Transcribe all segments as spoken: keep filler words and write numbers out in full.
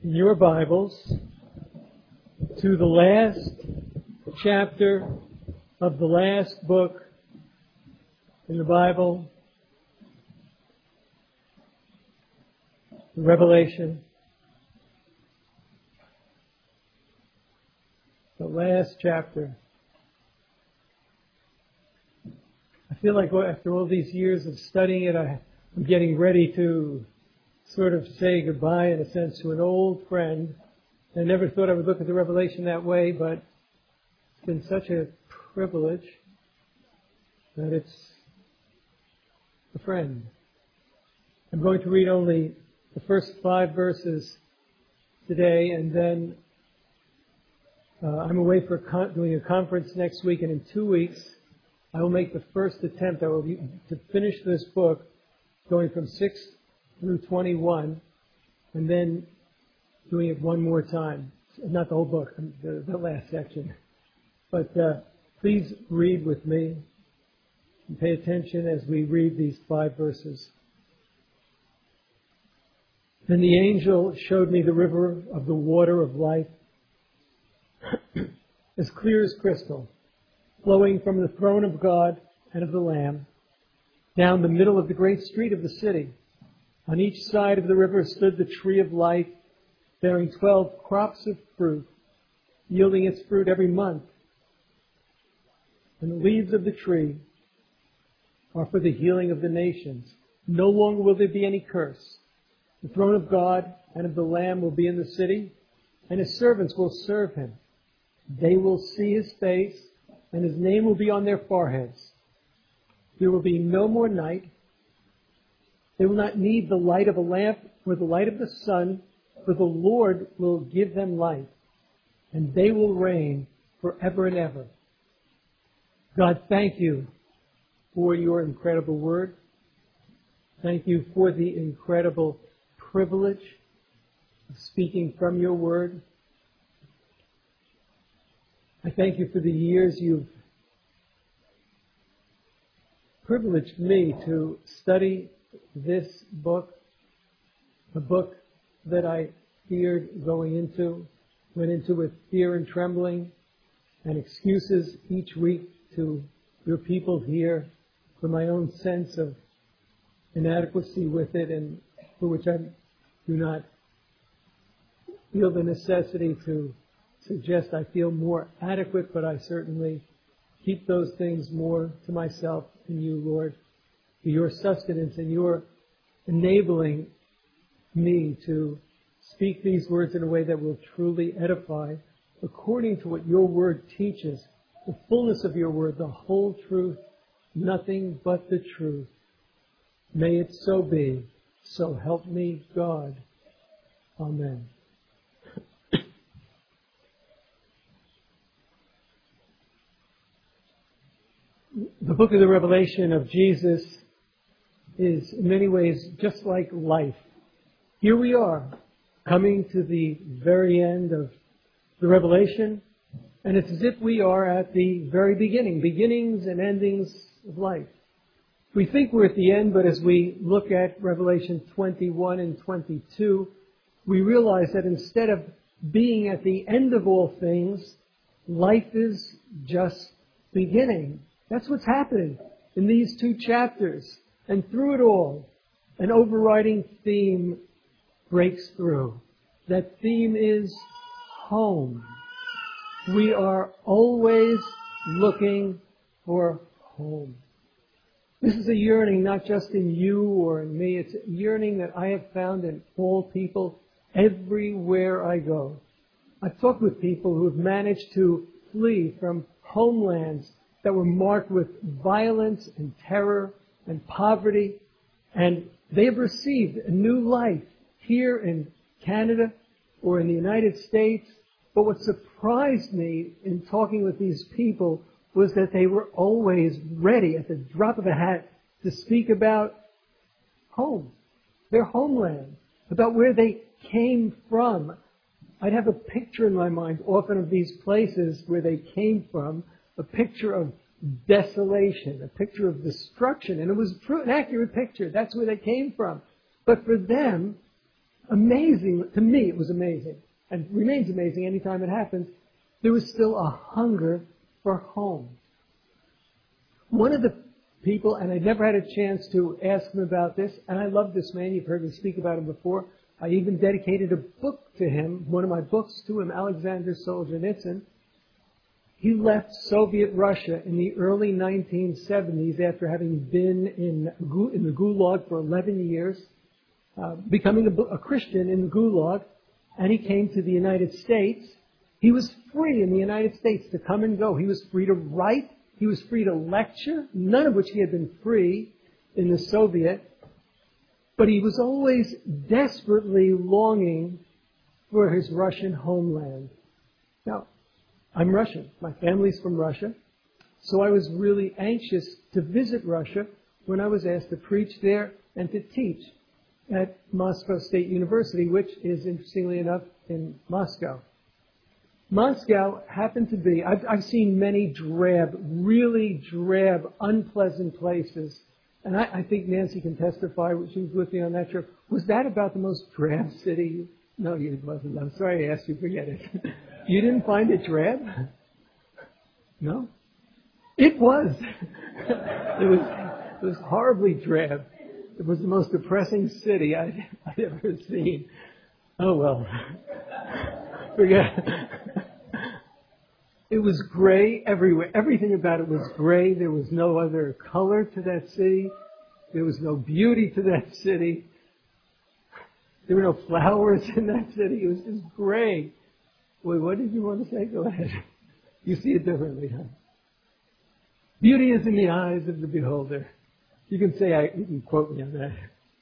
in your Bibles to the last chapter of the last book in the Bible, Revelation. The last chapter. I feel like after all these years of studying it, I, I'm getting ready to sort of say goodbye, in a sense, to an old friend. I never thought I would look at the Revelation that way, but it's been such a privilege that it's a friend. I'm going to read only the first five verses today, and then uh, I'm away for a con- doing a conference next week, and in two weeks I will make the first attempt I will be, to finish this book, going from six through twenty-one, and then doing it one more time. Not the whole book, the, the last section. But uh, please read with me and pay attention as we read these five verses. Then the angel showed me the river of the water of life, as clear as crystal, flowing from the throne of God and of the Lamb, down the middle of the great street of the city. On each side of the river stood the tree of life, bearing twelve crops of fruit, yielding its fruit every month. And the leaves of the tree are for the healing of the nations. No longer will there be any curse. The throne of God and of the Lamb will be in the city, and His servants will serve Him. They will see His face, and His name will be on their foreheads. There will be no more night. They will not need the light of a lamp or the light of the sun, for the Lord will give them light, and they will reign forever and ever. God, thank you for your incredible word. Thank you for the incredible privilege of speaking from your word. I thank you for the years you've privileged me to study this book, a book that I feared going into, went into with fear and trembling and excuses each week to your people here for my own sense of inadequacy with it, and for which I do not feel the necessity to suggest I feel more adequate, but I certainly keep those things more to myself and you, Lord, for your sustenance and your enabling me to speak these words in a way that will truly edify according to what your word teaches, the fullness of your word, the whole truth, nothing but the truth. May it so be. So help me, God. Amen. The book of the Revelation of Jesus is in many ways just like life. Here we are, coming to the very end of the Revelation, and it's as if we are at the very beginning, beginnings and endings of life. We think we're at the end, but as we look at Revelation twenty-one and twenty-two, we realize that instead of being at the end of all things, life is just beginning. That's what's happening in these two chapters. And through it all, an overriding theme breaks through. That theme is home. We are always looking for home. This is a yearning not just in you or in me. It's a yearning that I have found in all people everywhere I go. I've talked with people who have managed to flee from homelands that were marked with violence and terror and poverty, and they have received a new life here in Canada or in the United States. But what surprised me in talking with these people was that they were always ready at the drop of a hat to speak about home, their homeland, about where they came from. I'd have a picture in my mind often of these places where they came from, a picture of desolation, a picture of destruction. And it was true, an accurate picture. That's where they came from. But for them, amazing, to me it was amazing, and remains amazing anytime it happens, there was still a hunger for home. One of the people, and I never had a chance to ask him about this, and I love this man, you've heard me speak about him before. I even dedicated a book to him, one of my books to him, Alexander Solzhenitsyn. He left Soviet Russia in the early nineteen seventies after having been in, in the Gulag for eleven years, uh, becoming a, a Christian in the Gulag, and he came to the United States. He was free in the United States to come and go. He was free to write. He was free to lecture, none of which he had been free in the Soviet. But he was always desperately longing for his Russian homeland. Now, I'm Russian. My family's from Russia. So I was really anxious to visit Russia when I was asked to preach there and to teach at Moscow State University, which is, interestingly enough, in Moscow. Moscow happened to be, I've, I've seen many drab, really drab, unpleasant places. And I, I think Nancy can testify, she was with me on that trip. Was that about the most drab city? No, it wasn't. I'm sorry I asked you, forget it. You didn't find it drab? No? It was. It was, it was horribly drab. It was the most depressing city I'd, I'd ever seen. Oh well. Forget. It was gray everywhere. Everything about it was gray. There was no other color to that city. There was no beauty to that city. There were no flowers in that city. It was just gray. Wait, what did you want to say? Go ahead. You see it differently, huh? Beauty is in the eyes of the beholder. You can say, I, you can quote me on that.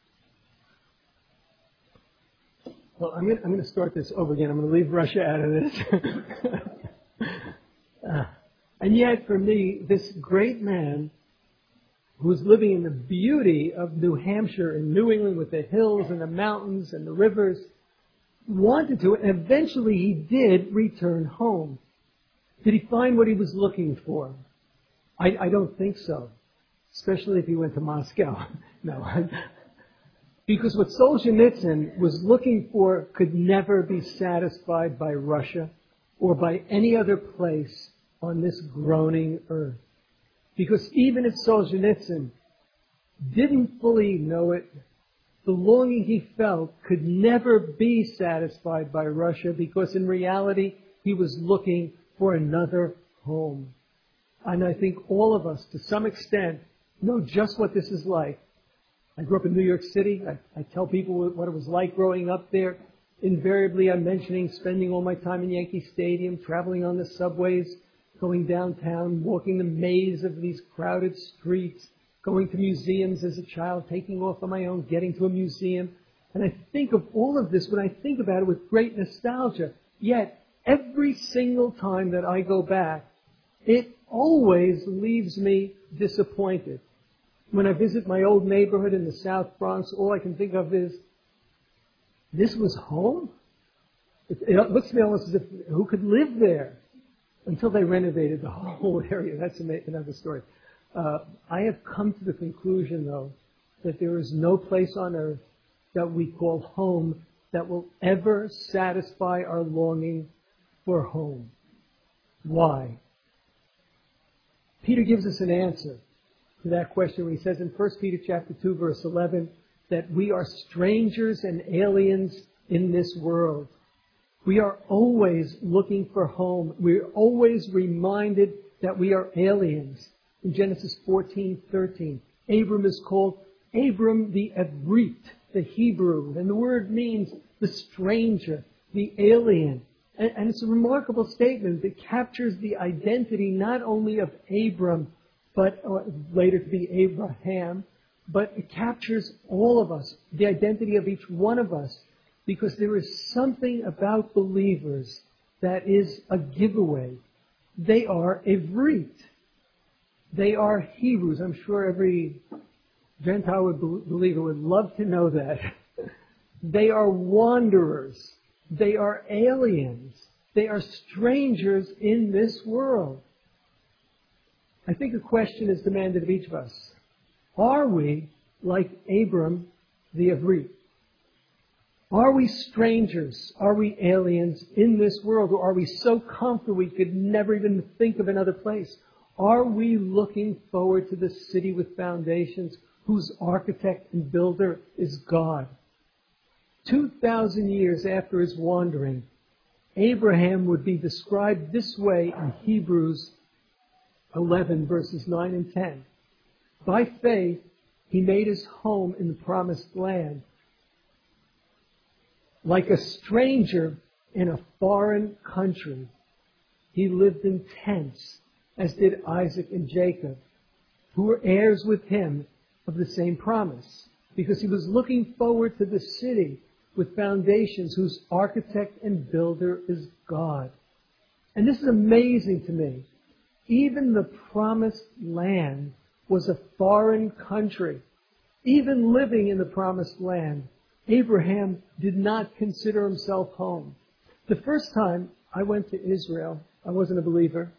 Well, I'm going I'm to start this over again. I'm going to leave Russia out of this. uh, and yet, for me, this great man who was living in the beauty of New Hampshire and New England with the hills and the mountains and the rivers, wanted to, and eventually he did return home. Did he find what he was looking for? I, I don't think so, especially if he went to Moscow. No. Because what Solzhenitsyn was looking for could never be satisfied by Russia or by any other place on this groaning earth. Because even if Solzhenitsyn didn't fully know it, the longing he felt could never be satisfied by Russia, because in reality he was looking for another home. And I think all of us, to some extent, know just what this is like. I grew up in New York City. I, I tell people what it was like growing up there. Invariably, I'm mentioning spending all my time in Yankee Stadium, traveling on the subways, going downtown, walking the maze of these crowded streets, going to museums as a child, taking off on my own, getting to a museum. And I think of all of this when I think about it with great nostalgia. Yet, every single time that I go back, it always leaves me disappointed. When I visit my old neighborhood in the South Bronx, all I can think of is, this was home? It, it looks to me almost as if, who could live there? Until they renovated the whole area. That's another story. Uh, I have come to the conclusion, though, that there is no place on earth that we call home that will ever satisfy our longing for home. Why? Peter gives us an answer to that question when he says in First Peter chapter two, verse eleven, that we are strangers and aliens in this world. We are always looking for home. We're always reminded that we are aliens. In Genesis fourteen thirteen, Abram is called Abram the Evrit, the Hebrew, and the word means the stranger, the alien. And, and it's a remarkable statement that captures the identity not only of Abram, but uh, later to be Abraham, but it captures all of us, the identity of each one of us, because there is something about believers that is a giveaway. They are Evrit. They are Hebrews. I'm sure every Gentile believer would love to know that. They are wanderers. They are aliens. They are strangers in this world. I think a question is demanded of each of us. Are we like Abram the Evrit? Are we strangers? Are we aliens in this world? Or are we so comfortable we could never even think of another place? Are we looking forward to the city with foundations whose architect and builder is God? Two thousand years after his wandering, Abraham would be described this way in Hebrews eleven, verses nine and ten. By faith, he made his home in the promised land. Like a stranger in a foreign country, he lived in tents, as did Isaac and Jacob, who were heirs with him of the same promise, because he was looking forward to the city with foundations whose architect and builder is God. And this is amazing to me. Even the promised land was a foreign country. Even living in the promised land, Abraham did not consider himself home. The first time I went to Israel, I wasn't a believer.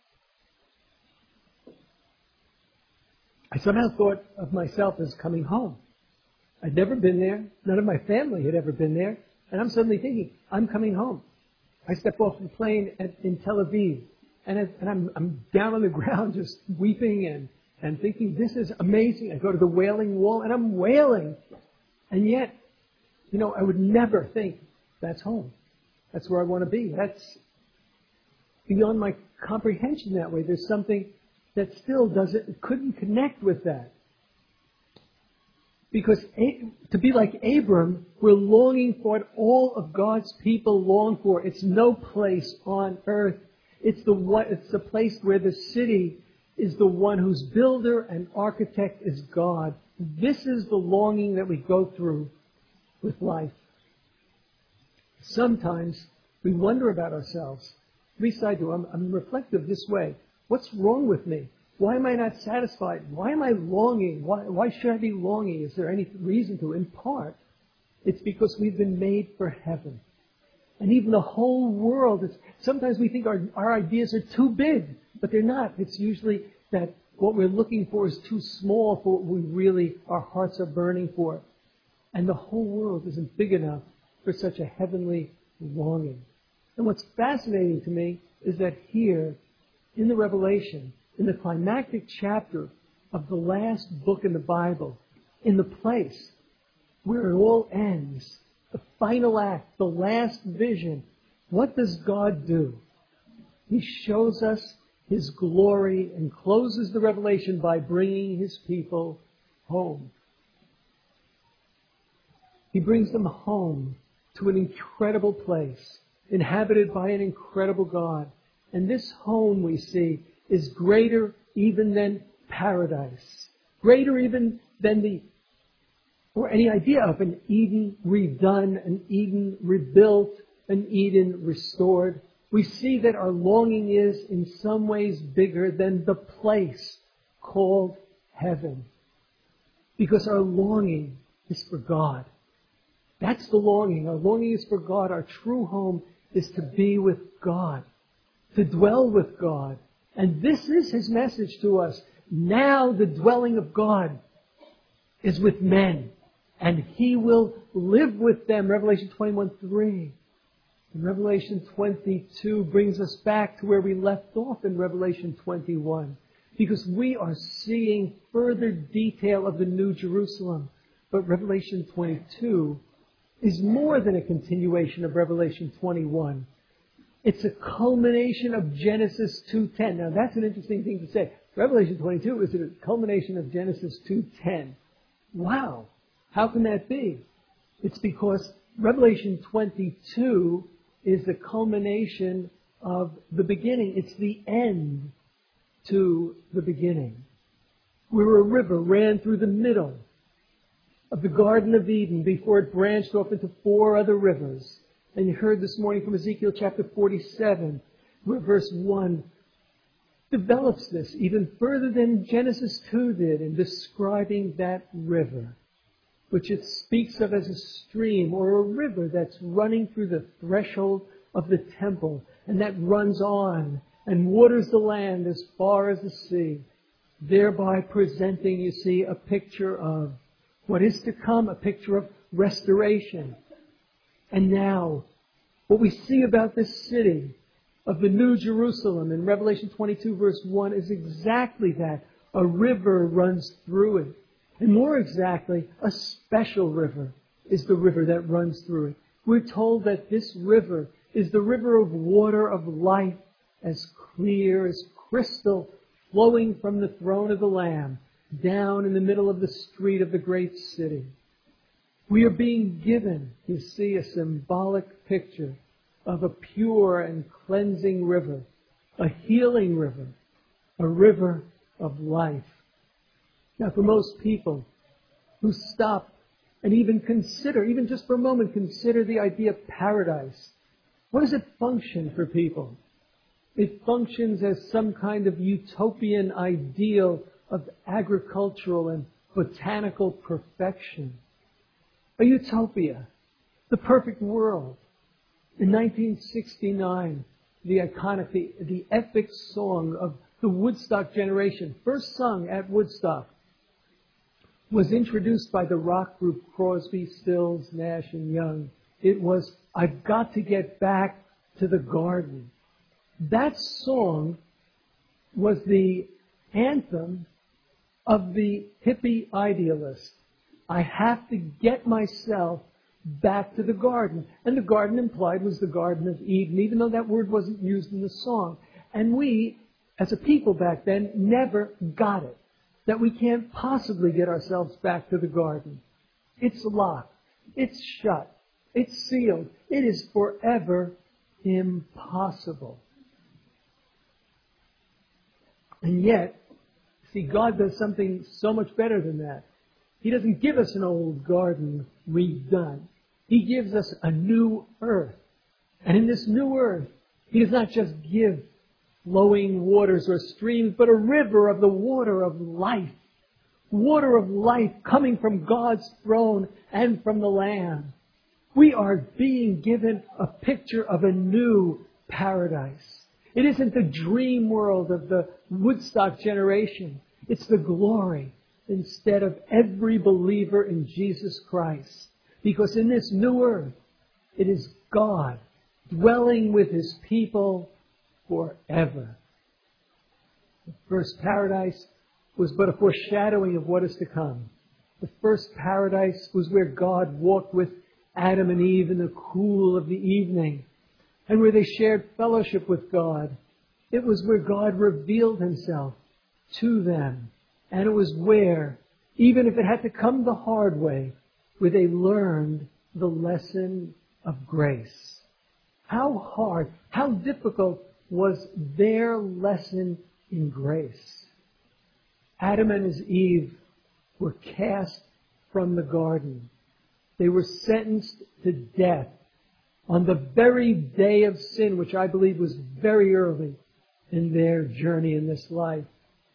I somehow thought of myself as coming home. I'd never been there. None of my family had ever been there. And I'm suddenly thinking, I'm coming home. I step off the plane at, in Tel Aviv. And, I, and I'm, I'm down on the ground just weeping and, and thinking, this is amazing. I go to the Wailing Wall and I'm wailing. And yet, you know, I would never think that's home. That's where I want to be. That's beyond my comprehension that way. There's something that still doesn't, couldn't connect with that. Because to be like Abram, we're longing for what all of God's people long for. It's no place on earth. It's the one, it's the place where the city is the one whose builder and architect is God. This is the longing that we go through with life. Sometimes we wonder about ourselves. At least I do. I'm, I'm reflective this way. What's wrong with me? Why am I not satisfied? Why am I longing? Why, why should I be longing? Is there any reason to? In part, it's because we've been made for heaven. And even the whole world, is, sometimes we think our, our ideas are too big, but they're not. It's usually that what we're looking for is too small for what we really, our hearts are burning for. And the whole world isn't big enough for such a heavenly longing. And what's fascinating to me is that here, in the Revelation, in the climactic chapter of the last book in the Bible, in the place where it all ends, the final act, the last vision, what does God do? He shows us His glory and closes the revelation by bringing His people home. He brings them home to an incredible place, inhabited by an incredible God. And this home, we see, is greater even than paradise. Greater even than the, or any idea of an Eden redone, an Eden rebuilt, an Eden restored. We see that our longing is in some ways bigger than the place called heaven. Because our longing is for God. That's the longing. Our longing is for God. Our true home is to be with God, to dwell with God. And this is His message to us. Now the dwelling of God is with men, and He will live with them. Revelation twenty-one three. And Revelation twenty-two brings us back to where we left off in Revelation twenty-one, because we are seeing further detail of the New Jerusalem. But Revelation twenty-two is more than a continuation of Revelation twenty-one. It's a culmination of Genesis two ten. Now that's an interesting thing to say. Revelation twenty-two is a culmination of Genesis two ten. Wow! How can that be? It's because Revelation twenty-two is the culmination of the beginning. It's the end to the beginning. Where a river ran through the middle of the Garden of Eden before it branched off into four other rivers. And you heard this morning from Ezekiel chapter forty-seven, where verse one develops this even further than Genesis two did in describing that river, which it speaks of as a stream or a river that's running through the threshold of the temple, and that runs on and waters the land as far as the sea, thereby presenting, you see, a picture of what is to come, a picture of restoration. And now, what we see about this city of the New Jerusalem in Revelation twenty-two verse one is exactly that. A river runs through it. And more exactly, a special river is the river that runs through it. We're told that this river is the river of water of life, as clear as crystal, flowing from the throne of the Lamb down in the middle of the street of the great city. We are being given, you see, a symbolic picture of a pure and cleansing river, a healing river, a river of life. Now, for most people who stop and even consider, even just for a moment, consider the idea of paradise, what does it function for people? It functions as some kind of utopian ideal of agricultural and botanical perfection. A utopia, the perfect world. In nineteen sixty-nine, the iconic, the, the epic song of the Woodstock generation, first sung at Woodstock, was introduced by the rock group Crosby, Stills, Nash and Young. It was, "I've got to get back to the garden." That song was the anthem of the hippie idealist. I have to get myself back to the garden. And the garden implied was the Garden of Eden, even though that word wasn't used in the song. And we, as a people back then, never got it. That we can't possibly get ourselves back to the garden. It's locked. It's shut. It's sealed. It is forever impossible. And yet, see, God does something so much better than that. He doesn't give us an old garden redone. He gives us a new earth. And in this new earth, He does not just give flowing waters or streams, but a river of the water of life. Water of life coming from God's throne and from the Lamb. We are being given a picture of a new paradise. It isn't the dream world of the Woodstock generation. It's the glory instead of every believer in Jesus Christ. Because in this new earth, it is God dwelling with His people forever. The first paradise was but a foreshadowing of what is to come. The first paradise was where God walked with Adam and Eve in the cool of the evening, and where they shared fellowship with God. It was where God revealed Himself to them. And it was where, even if it had to come the hard way, where they learned the lesson of grace. How hard, how difficult was their lesson in grace? Adam and his Eve were cast from the garden. They were sentenced to death on the very day of sin, which I believe was very early in their journey in this life.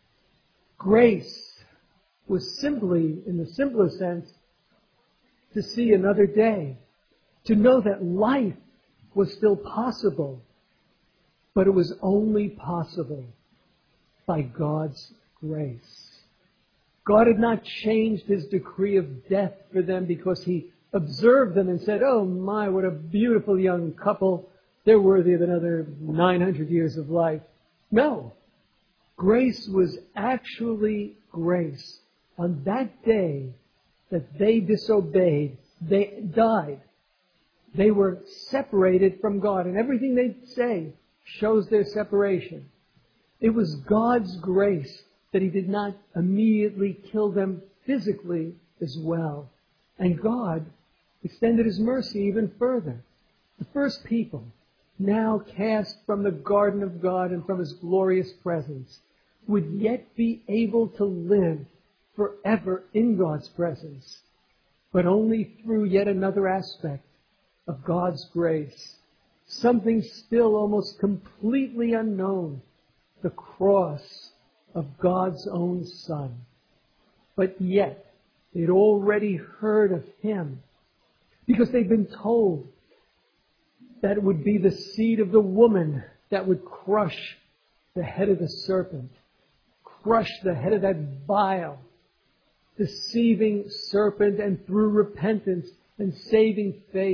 Grace was simply, in the simplest sense, to see another day, to know that life was still possible, but it was only possible by God's grace. God had not changed His decree of death for them because He observed them and said, "Oh my, what a beautiful young couple. They're worthy of another nine hundred years of life." No. Grace was actually grace. On that day that they disobeyed, they died. They were separated from God. And everything they say shows their separation. It was God's grace that He did not immediately kill them physically as well. And God extended His mercy even further. The first people, now cast from the garden of God and from His glorious presence, would yet be able to live forever in God's presence, but only through yet another aspect of God's grace. Something still almost completely unknown, the cross of God's own Son. But yet, they'd already heard of Him, because they'd been told that it would be the seed of the woman that would crush the head of the serpent, crush the head of that vile, deceiving serpent, and through repentance and saving faith,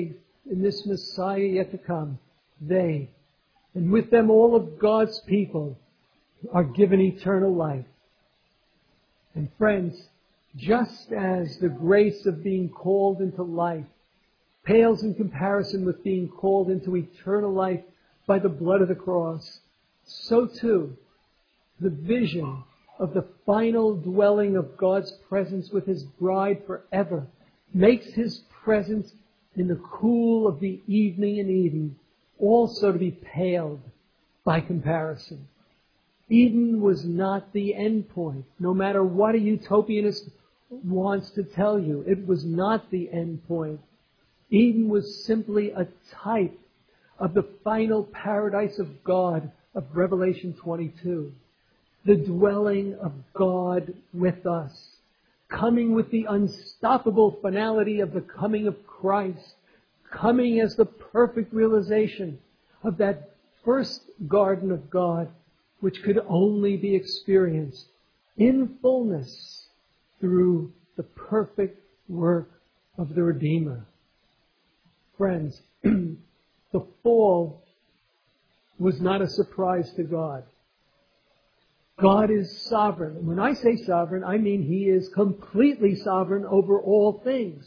in this Messiah yet to come, they, and with them all of God's people, are given eternal life. And friends, just as the grace of being called into life pales in comparison with being called into eternal life by the blood of the cross, so too the vision of the final dwelling of God's presence with His bride forever makes His presence in the cool of the evening in Eden also to be paled by comparison. Eden was not the end point. No matter what a utopianist wants to tell you, it was not the end point. Eden was simply a type of the final paradise of God of Revelation twenty-two. The dwelling of God with us, coming with the unstoppable finality of the coming of Christ, coming as the perfect realization of that first garden of God, which could only be experienced in fullness through the perfect work of the Redeemer. Friends, the fall was not a surprise to God. God is sovereign. And when I say sovereign, I mean He is completely sovereign over all things.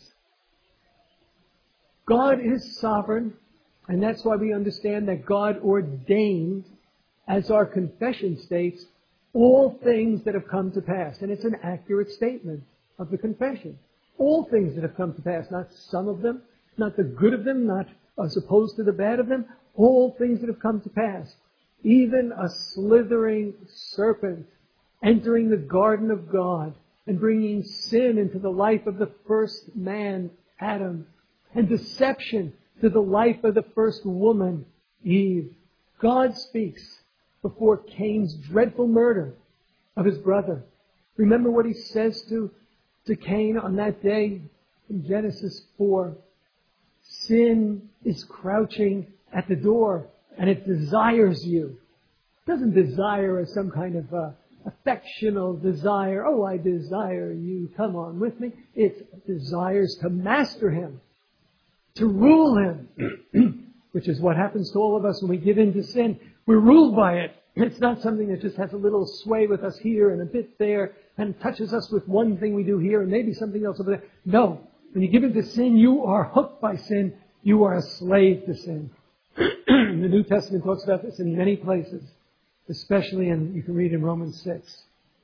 God is sovereign, and that's why we understand that God ordained, as our confession states, all things that have come to pass. And it's an accurate statement of the confession. All things that have come to pass, not some of them, not the good of them, not as opposed to the bad of them, all things that have come to pass. Even a slithering serpent entering the garden of God and bringing sin into the life of the first man, Adam, and deception to the life of the first woman, Eve. God speaks before Cain's dreadful murder of his brother. Remember what He says to, to Cain on that day in Genesis four. Sin is crouching at the door, and it desires you. It doesn't desire as some kind of uh, affectional desire. Oh, I desire you. Come on with me. It desires to master him, to rule him, which is what happens to all of us when we give in to sin. We're ruled by it. It's not something that just has a little sway with us here and a bit there and touches us with one thing we do here and maybe something else over there. No. When you give in to sin, you are hooked by sin. You are a slave to sin. The New Testament talks about this in many places, especially in, you can read in Romans six.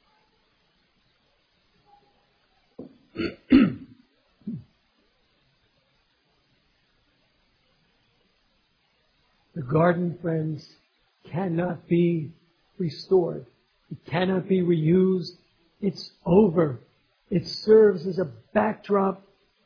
The garden, friends, cannot be restored. It cannot be reused. It's over. It serves as a backdrop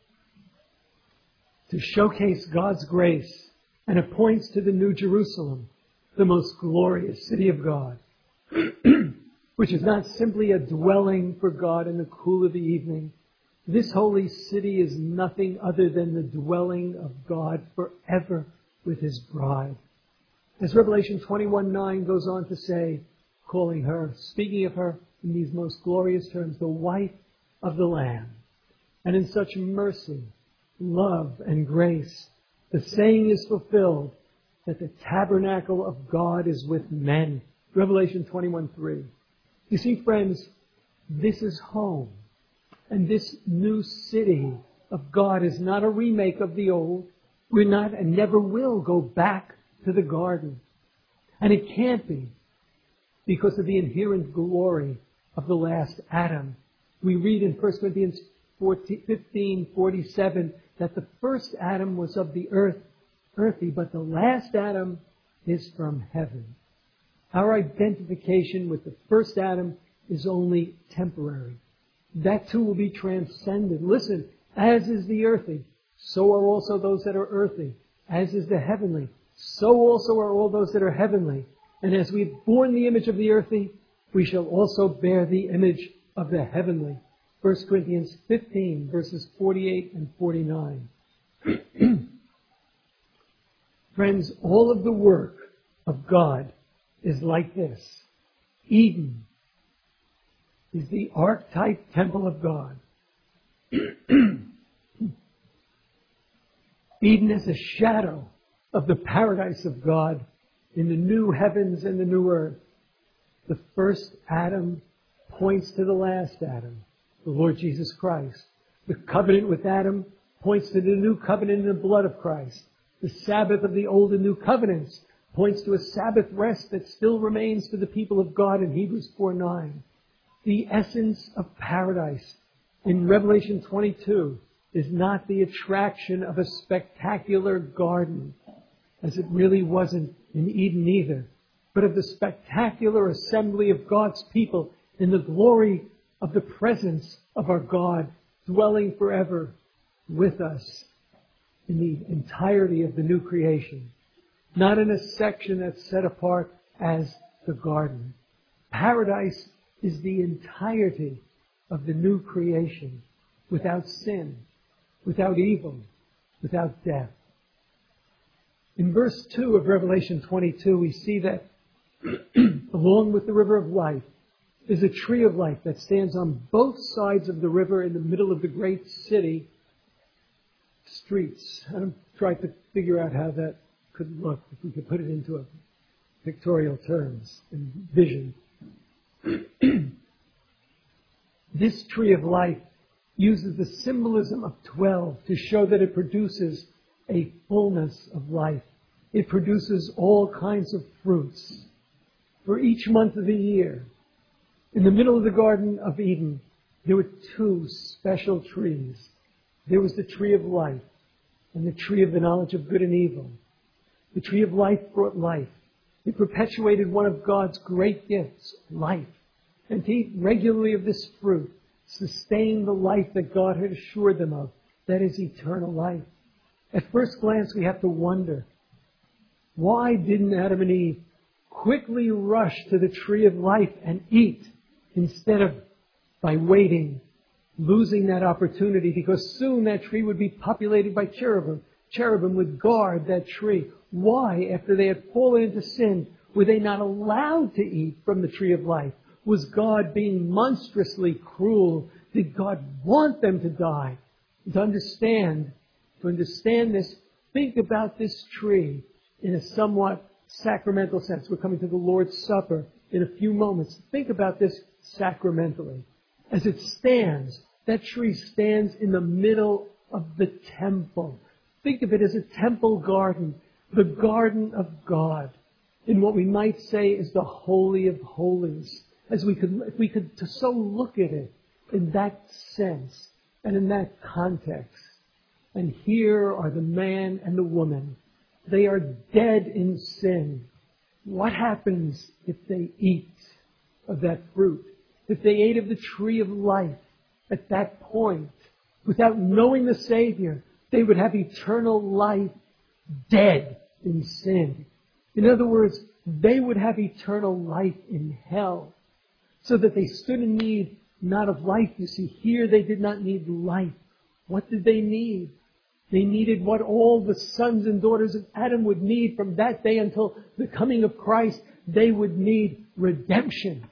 to showcase God's grace, and it points to the New Jerusalem, the most glorious city of God, which is not simply a dwelling for God in the cool of the evening. This holy city is nothing other than the dwelling of God forever with His bride. As Revelation twenty-one nine goes on to say, calling her, speaking of her in these most glorious terms, the wife of the Lamb. And in such mercy, love, and grace, the saying is fulfilled that the tabernacle of God is with men. Revelation twenty-one three. You see, friends, this is home. And this new city of God is not a remake of the old. We're not and never will go back to the garden. And it can't be because of the inherent glory of the last Adam. We read in First Corinthians fifteen forty-seven that the first Adam was of the earth, earthy, but the last Adam is from heaven. Our identification with the first Adam is only temporary. That too will be transcended. Listen, as is the earthy, so are also those that are earthy. As is the heavenly, so also are all those that are heavenly. And as we've borne the image of the earthy, we shall also bear the image of the heavenly. First Corinthians fifteen, verses forty-eight and forty-nine. Friends, all of the work of God is like this. Eden is the archetype temple of God. Eden is a shadow of the paradise of God in the new heavens and the new earth. The first Adam points to the last Adam, the Lord Jesus Christ. The covenant with Adam points to the new covenant in the blood of Christ. The Sabbath of the old and new covenants points to a Sabbath rest that still remains for the people of God in Hebrews four nine. The essence of paradise in Revelation twenty-two is not the attraction of a spectacular garden, as it really wasn't in Eden either, but of the spectacular assembly of God's people in the glory of the presence of our God dwelling forever with us in the entirety of the new creation. Not in a section that's set apart as the garden. Paradise is the entirety of the new creation, without sin, without evil, without death. In verse two of Revelation twenty-two, we see that along with the river of life is a tree of life that stands on both sides of the river in the middle of the great city streets. I'm trying to figure out how that could look, if we could put it into a pictorial terms and vision. This tree of life uses the symbolism of twelve to show that it produces a fullness of life. It produces all kinds of fruits for each month of the year. In the middle of the Garden of Eden, there were two special trees. There was the tree of life and the tree of the knowledge of good and evil. The tree of life brought life. It perpetuated one of God's great gifts, life. And to eat regularly of this fruit sustained the life that God had assured them of, that is eternal life. At first glance, we have to wonder, why didn't Adam and Eve quickly rush to the tree of life and eat instead of, by waiting, losing that opportunity? Because soon that tree would be populated by cherubim. Cherubim would guard that tree. Why, after they had fallen into sin, were they not allowed to eat from the tree of life? Was God being monstrously cruel? Did God want them to die? To understand, to understand this, think about this tree in a somewhat sacramental sense. We're coming to the Lord's Supper in a few moments. Think about this sacramentally. As it stands, that tree stands in the middle of the temple. Think of it as a temple garden, the garden of God, in what we might say is the Holy of Holies. As we could, if we could to so look at it in that sense and in that context. And here are the man and the woman. They are dead in sin. What happens if they eat of that fruit? If they ate of the tree of life at that point, without knowing the Savior, they would have eternal life dead in sin. In other words, they would have eternal life in hell. So that they stood in need not of life. You see, here they did not need life. What did they need? They needed what all the sons and daughters of Adam would need from that day until the coming of Christ. They would need redemption.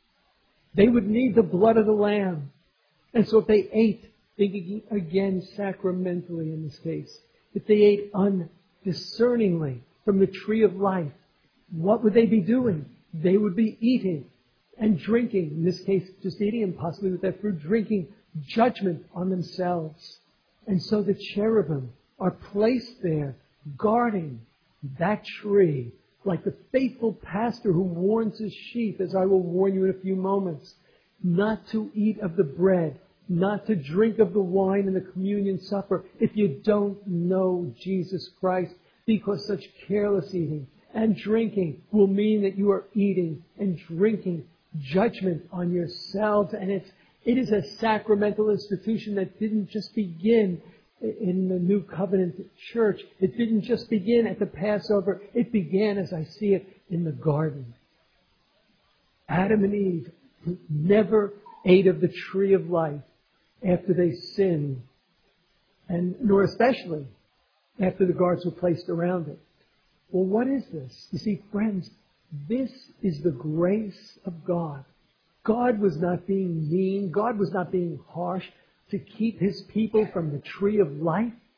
They would need the blood of the Lamb. And so if they ate, thinking again sacramentally in this case, if they ate undiscerningly from the tree of life, what would they be doing? They would be eating and drinking, in this case just eating and possibly with that fruit, drinking judgment on themselves. And so the cherubim are placed there guarding that tree like the faithful pastor who warns his sheep, as I will warn you in a few moments, not to eat of the bread, not to drink of the wine in the communion supper if you don't know Jesus Christ, because such careless eating and drinking will mean that you are eating and drinking judgment on yourselves. And it's, it is a sacramental institution that didn't just begin in the New Covenant Church. It didn't just begin at the Passover. It began, as I see it, in the garden. Adam and Eve never ate of the tree of life after they sinned, and nor especially after the guards were placed around it. Well, what is this? You see, friends, this is the grace of God. God was not being mean. God was not being harsh to keep His people from the tree of life.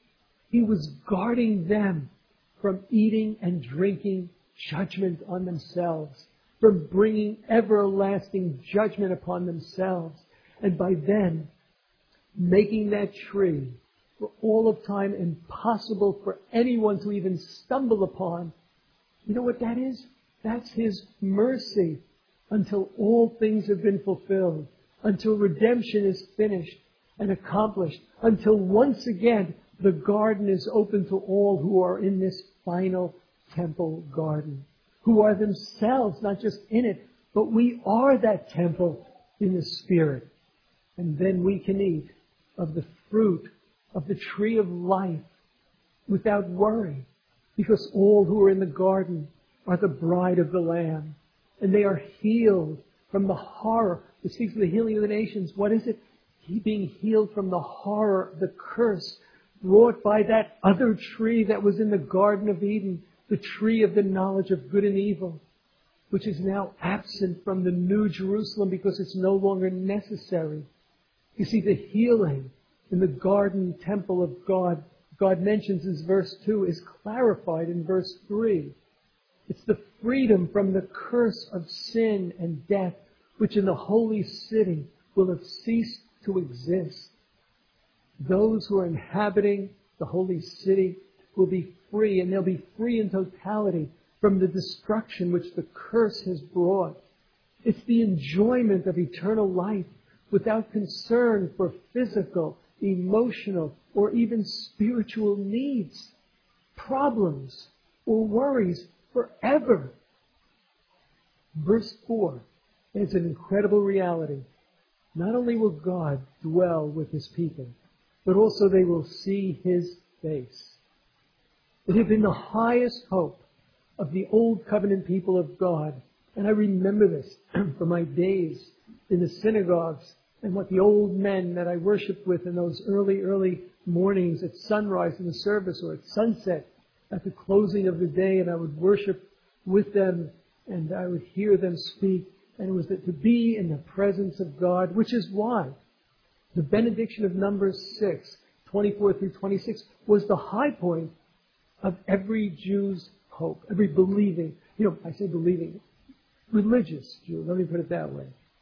He was guarding them from eating and drinking judgment on themselves, from bringing everlasting judgment upon themselves. And by then, making that tree for all of time impossible for anyone to even stumble upon. You know what that is? That's His mercy until all things have been fulfilled, until redemption is finished and accomplished, until once again the garden is open to all who are in this final temple garden, who are themselves not just in it, but we are that temple in the Spirit. And then we can eat of the fruit of the tree of life without worry, because all who are in the garden are the bride of the Lamb, and they are healed from the horror. It speaks of the healing of the nations. What is it? He being healed from the horror, the curse brought by that other tree that was in the Garden of Eden, the tree of the knowledge of good and evil, which is now absent from the New Jerusalem because it's no longer necessary. You see, the healing in the garden temple of God, God mentions in verse two, is clarified in verse three. It's the freedom from the curse of sin and death, which in the holy city will have ceased to exist. Those who are inhabiting the holy city will be free, and they'll be free in totality from the destruction which the curse has brought. It's the enjoyment of eternal life without concern for physical, emotional, or even spiritual needs, problems, or worries forever. Verse four is an incredible reality. Not only will God dwell with His people, but also they will see His face. It had been the highest hope of the old covenant people of God. And I remember this from my days in the synagogues and what the old men that I worshiped with in those early, early mornings at sunrise in the service or at sunset at the closing of the day. And I would worship with them and I would hear them speak. And it was that to be in the presence of God, which is why the benediction of Numbers six, twenty-four through twenty-six, was the high point of every Jew's hope, every believing, you know, I say believing, religious Jew, let me put it that way.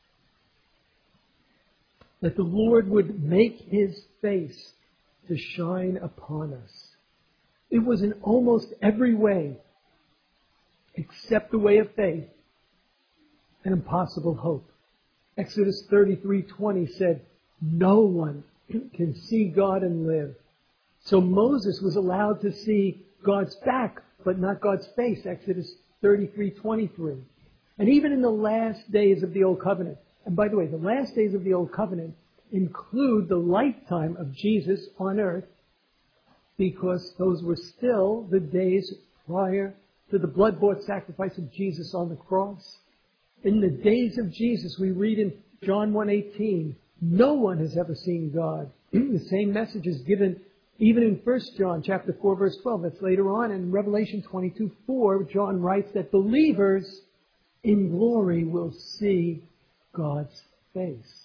That the Lord would make His face to shine upon us. It was in almost every way, except the way of faith, an impossible hope. Exodus thirty-three twenty said, no one can see God and live. So Moses was allowed to see God's back, but not God's face. Exodus thirty-three twenty-three. And even in the last days of the Old Covenant, and by the way, the last days of the Old Covenant include the lifetime of Jesus on earth, because those were still the days prior to the blood-bought sacrifice of Jesus on the cross. In the days of Jesus, we read in John one eighteen, no one has ever seen God. The same message is given even in First John chapter four, verse twelve. That's later on. In Revelation twenty-two four, John writes that believers in glory will see God's face.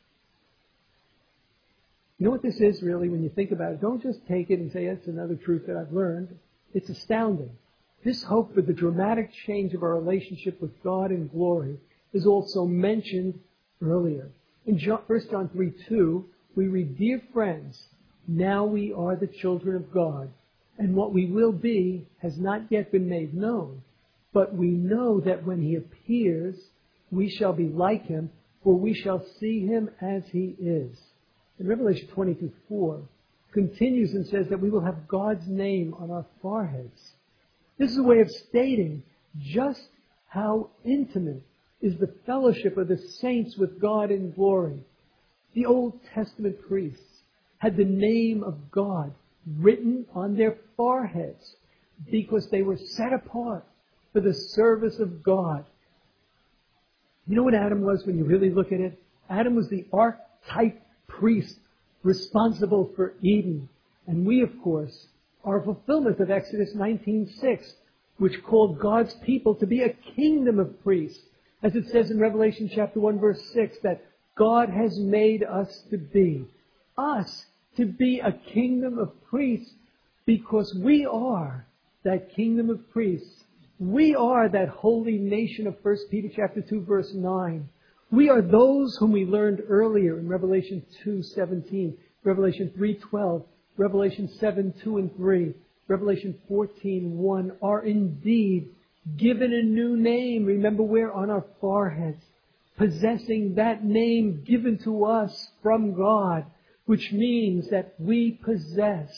You know what this is really when you think about it? Don't just take it and say, it's another truth that I've learned. It's astounding. This hope for the dramatic change of our relationship with God in glory is also mentioned earlier. In First John three two, we read, dear friends, now we are the children of God, and what we will be has not yet been made known. But we know that when He appears, we shall be like Him, for we shall see Him as He is. And Revelation twenty-two four continues and says that we will have God's name on our foreheads. This is a way of stating just how intimate is the fellowship of the saints with God in glory. The Old Testament priests had the name of God written on their foreheads because they were set apart for the service of God. You know what Adam was when you really look at it? Adam was the archetype priest responsible for Eden. And we, of course, are a fulfillment of Exodus nineteen six, which called God's people to be a kingdom of priests. As it says in Revelation chapter one, verse six, that God has made us to be, us, to be a kingdom of priests because we are that kingdom of priests. We are that holy nation of First Peter chapter two, verse nine. We are those whom we learned earlier in Revelation two seventeen, Revelation three twelve, Revelation seven two and three, Revelation fourteen one, are indeed given a new name. Remember, where? On our foreheads. Possessing that name given to us from God, which means that we possess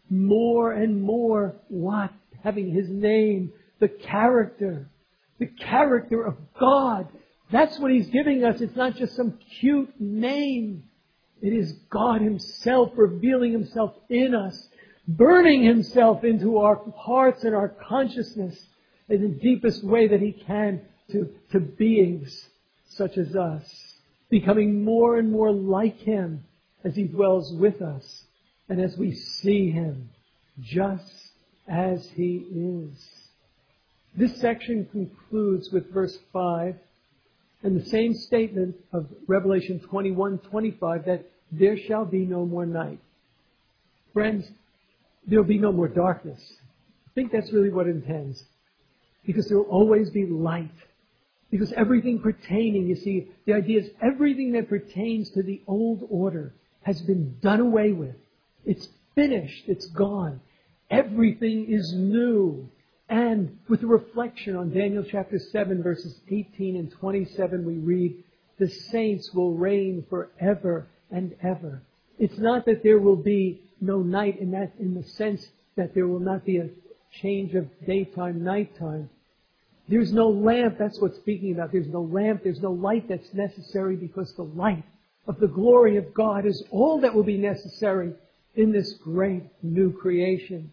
more and more what? Having His name, the character, the character of God. That's what He's giving us. It's not just some cute name. It is God Himself revealing Himself in us, burning Himself into our hearts and our consciousness in the deepest way that He can to, to beings such as us, becoming more and more like Him as He dwells with us and as we see Him just as He is. This section concludes with verse five and the same statement of Revelation twenty-one twenty-five, that there shall be no more night. Friends, there will be no more darkness. I think that's really what it intends. Because there will always be light. Because everything pertaining, you see, the idea is everything that pertains to the old order has been done away with. It's finished. It's gone. Everything is new. And with a reflection on Daniel chapter seven, verses eighteen and twenty-seven, we read, the saints will reign forever and ever. It's not that there will be no night in that, in the sense that there will not be a change of daytime, nighttime. There's no lamp, that's what's speaking about. There's no lamp, there's no light that's necessary, because the light of the glory of God is all that will be necessary in this great new creation.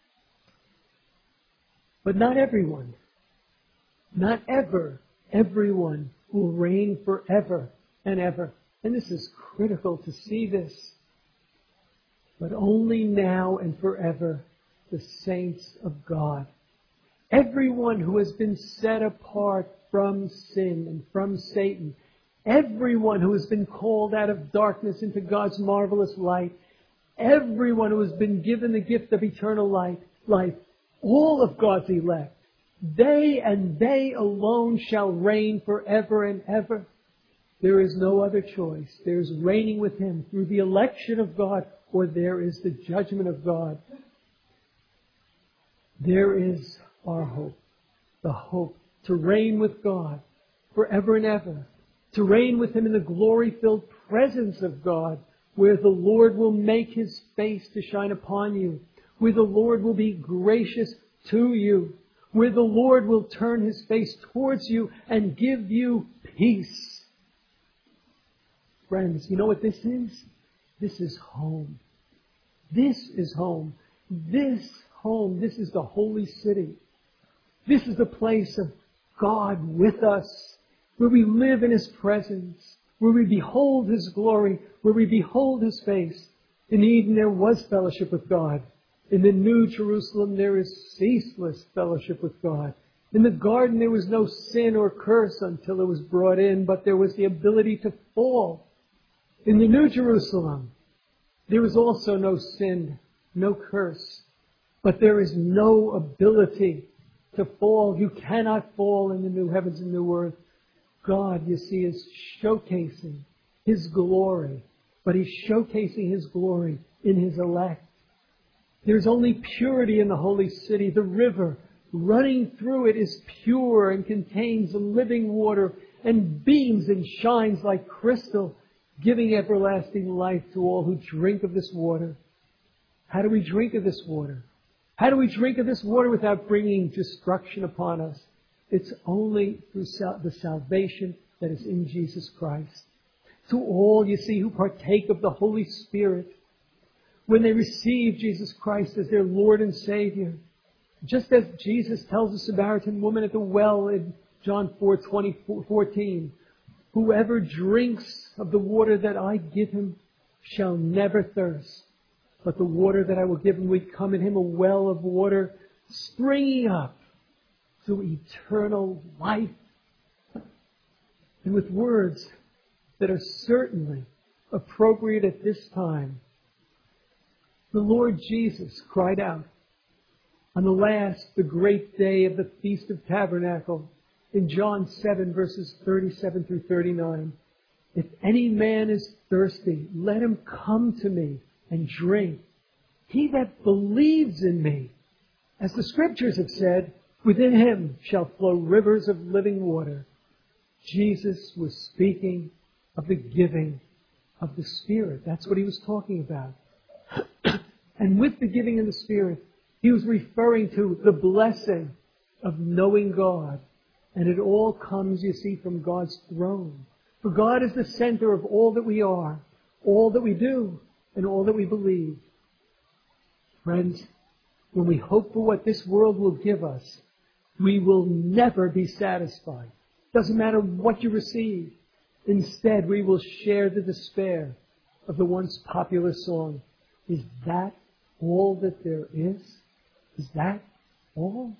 But not everyone, not ever, everyone will reign forever and ever. And this is critical to see this. But only now and forever the saints of God. Everyone who has been set apart from sin and from Satan. Everyone who has been called out of darkness into God's marvelous light. Everyone who has been given the gift of eternal life. life. All of God's elect. They and they alone shall reign forever and ever. There is no other choice. There is reigning with Him through the election of God, or there is the judgment of God. There is our hope. The hope to reign with God forever and ever. To reign with Him in the glory-filled presence of God, where the Lord will make His face to shine upon you. Where the Lord will be gracious to you. Where the Lord will turn His face towards you and give you peace. Friends, you know what this is? This is home. This is home. This home, this is the holy city. This is the place of God with us, where we live in His presence, where we behold His glory, where we behold His face. In Eden there was fellowship with God. In the New Jerusalem there is ceaseless fellowship with God. In the garden there was no sin or curse until it was brought in, but there was the ability to fall. In the New Jerusalem there is also no sin, no curse, but there is no ability to fall. You cannot fall in the new heavens and new earth. God, you see, is showcasing His glory, but He's showcasing His glory in His elect. There's only purity in the holy city. The river running through it is pure and contains living water and beams and shines like crystal, giving everlasting life to all who drink of this water. How do we drink of this water? How do we drink of this water without bringing destruction upon us? It's only through sal- the salvation that is in Jesus Christ. To all, you see, who partake of the Holy Spirit, when they receive Jesus Christ as their Lord and Savior, just as Jesus tells the Samaritan woman at the well in John four twenty, fourteen, whoever drinks of the water that I give him shall never thirst. But the water that I will give him will come in him a well of water springing up to eternal life. And with words that are certainly appropriate at this time, The Lord Jesus cried out on the last, the great day of the Feast of Tabernacle in John seven, verses thirty-seven through thirty-nine. If any man is thirsty, let him come to me and drink. He that believes in me, as the Scriptures have said, within him shall flow rivers of living water. Jesus was speaking of the giving of the Spirit. That's what he was talking about. And with the giving of the Spirit, he was referring to the blessing of knowing God. And it all comes, you see, from God's throne. For God is the center of all that we are, all that we do, and all that we believe. Friends, when we hope for what this world will give us, we will never be satisfied. Doesn't matter what you receive. Instead, we will share the despair of the once popular song, "Is that all that there is? Is that all?"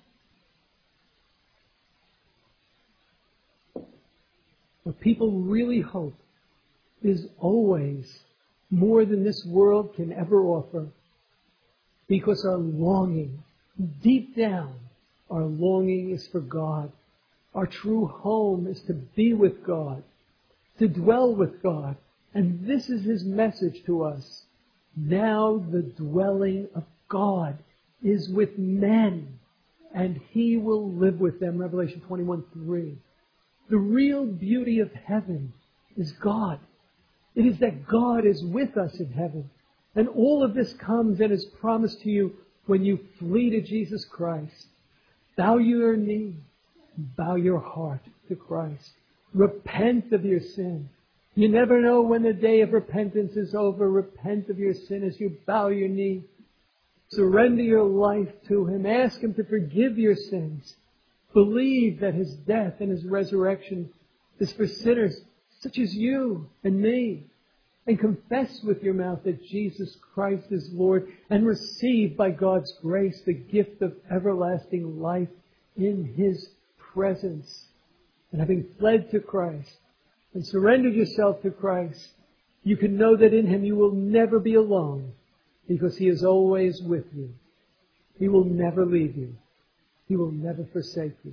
What people really hope is always more than this world can ever offer, because our longing, deep down, our longing is for God. Our true home is to be with God, to dwell with God. And this is His message to us. Now the dwelling of God is with men, and He will live with them. Revelation twenty-one three. The real beauty of heaven is God. It is that God is with us in heaven. And all of this comes and is promised to you when you flee to Jesus Christ. Bow your knee, bow your heart to Christ. Repent of your sin. You never know when the day of repentance is over. Repent of your sin as you bow your knee. Surrender your life to Him. Ask Him to forgive your sins. Believe that His death and His resurrection is for sinners such as you and me. And confess with your mouth that Jesus Christ is Lord, and receive by God's grace the gift of everlasting life in His presence. And having fled to Christ and surrendered yourself to Christ, you can know that in Him you will never be alone, because He is always with you. He will never leave you. He will never forsake you.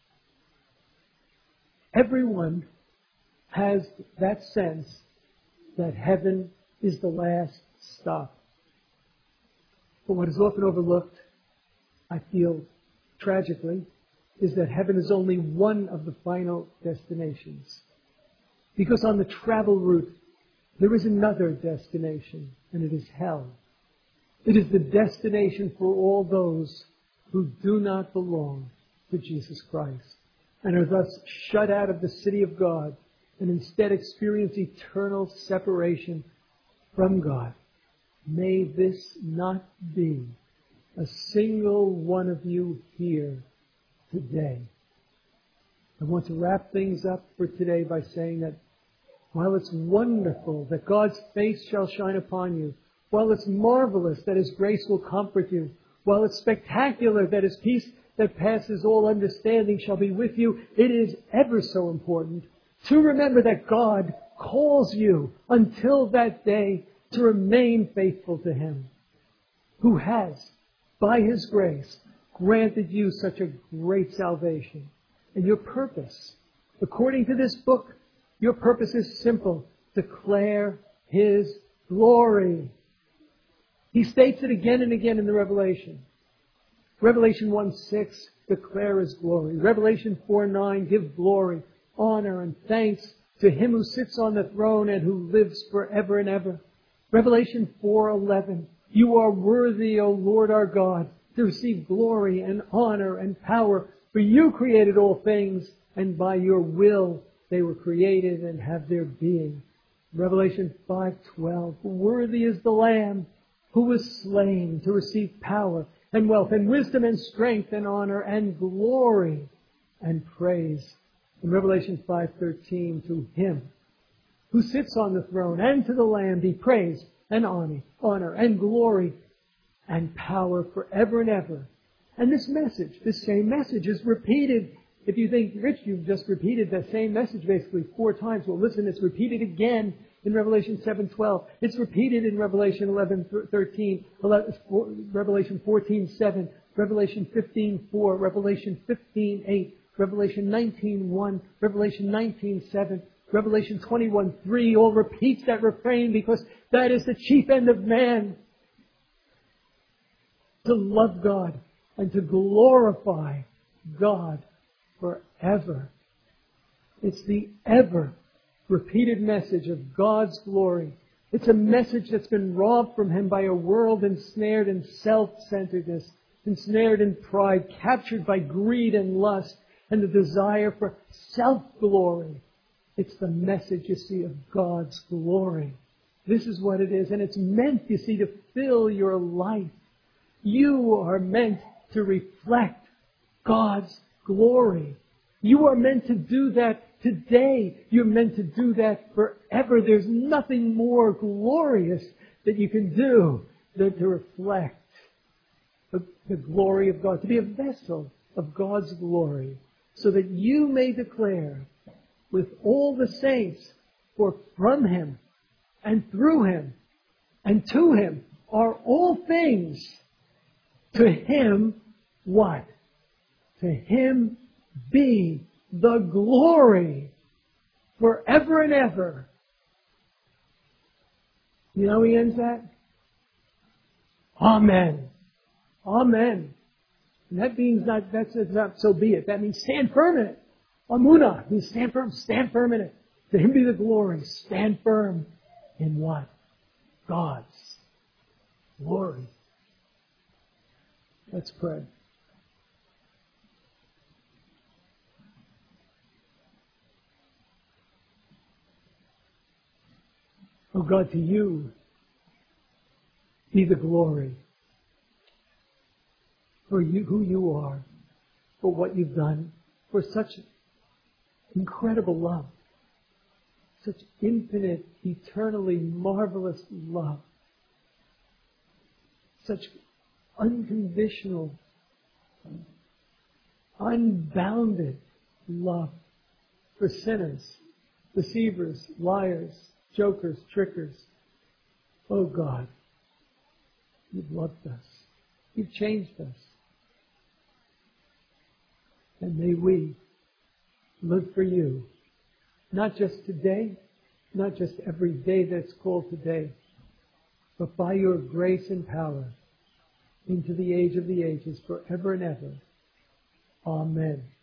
Everyone has that sense that heaven is the last stop. But what is often overlooked, I feel tragically, is that heaven is only one of the final destinations. Because on the travel route, there is another destination, and it is hell. It is the destination for all those who do not belong to Jesus Christ and are thus shut out of the city of God and instead experience eternal separation from God. May this not be a single one of you here today. I want to wrap things up for today by saying that while it's wonderful that God's face shall shine upon you, while it's marvelous that His grace will comfort you, while it's spectacular that His peace that passes all understanding shall be with you, it is ever so important to remember that God calls you until that day to remain faithful to Him, who has, by His grace, granted you such a great salvation. And your purpose, according to this book, your purpose is simple: declare His glory. He states it again and again in the Revelation. Revelation one six, declare His glory. Revelation four nine, give glory, honor, and thanks to Him who sits on the throne and who lives forever and ever. Revelation four eleven, you are worthy, O Lord our God, to receive glory and honor and power, for you created all things, and by your will they were created and have their being. Revelation five twelve, worthy is the Lamb who was slain to receive power and wealth and wisdom and strength and honor and glory and praise. In Revelation five thirteen, to Him who sits on the throne and to the Lamb be praise and honor, honor and glory and power forever and ever. And this message, this same message is repeated. If you think, Rich, you've just repeated that same message basically four times. Well, listen, it's repeated again in Revelation seven twelve. It's repeated in Revelation eleven thirteen, Revelation fourteen seven, Revelation fifteen four, Revelation fifteen eight, Revelation nineteen one, Revelation nineteen seven, Revelation twenty-one three. All repeats that refrain because that is the chief end of man. To love God and to glorify God forever. It's the ever repeated message of God's glory. It's a message that's been robbed from Him by a world ensnared in self-centeredness, ensnared in pride, captured by greed and lust, and the desire for self-glory. It's the message, you see, of God's glory. This is what it is. And it's meant, you see, to fill your life. You are meant to reflect God's glory. You are meant to do that today. You're meant to do that forever. There's nothing more glorious that you can do than to reflect the, the glory of God, to be a vessel of God's glory, so that you may declare with all the saints, for from Him and through Him and to Him are all things. To Him, what? To Him be the glory forever and ever. You know how He ends that? Amen. Amen. And that means not, that's not so be it. That means stand firm in it. Amunah means stand firm, stand firm in it. To Him be the glory. Stand firm in what? God's glory. Let's pray. Oh God, to You be the glory for You, who You are, for what You've done, for such incredible love, such infinite, eternally marvelous love, such unconditional, unbounded love for sinners, deceivers, liars, jokers, trickers. Oh God, You've loved us. You've changed us. And may we live for You, not just today, not just every day that's called today, but by Your grace and power, into the age of the ages, forever and ever. Amen.